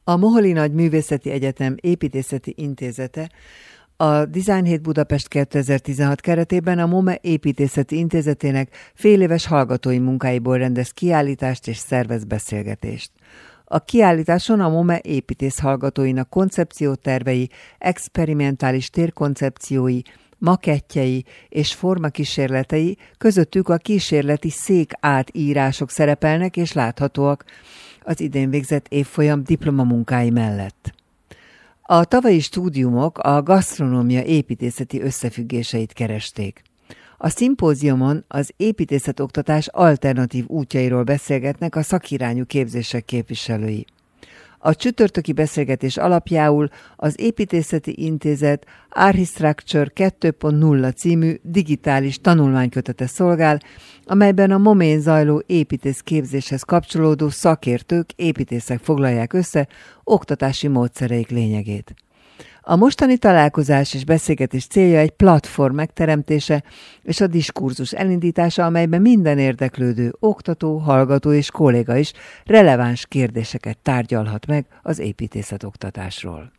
A Moholi Nagy Művészeti Egyetem Építészeti Intézete a Design Hét Budapest 2016 keretében a MOME Építészeti Intézetének féléves hallgatói munkáiból rendez kiállítást és szervez beszélgetést. A kiállításon a MOME építész hallgatóinak koncepciótervei, experimentális térkoncepciói, makettjei és formakísérletei, közöttük a kísérleti székátírások szerepelnek és láthatóak az idén végzett évfolyam diplomamunkái mellett. A tavalyi stúdiumok a gasztronómia építészeti összefüggéseit keresték. A szimpóziumon az építészetoktatás alternatív útjairól beszélgetnek a szakirányú képzések képviselői. A csütörtöki beszélgetés alapjául az Építészeti Intézet Archistructure 2.0 című digitális tanulmánykötete szolgál, amelyben a MOME-n zajló építészképzéshez kapcsolódó szakértők, építészek foglalják össze oktatási módszereik lényegét. A mostani találkozás és beszélgetés célja egy platform megteremtése és a diskurzus elindítása, amelyben minden érdeklődő, oktató, hallgató és kolléga is releváns kérdéseket tárgyalhat meg az építészetoktatásról.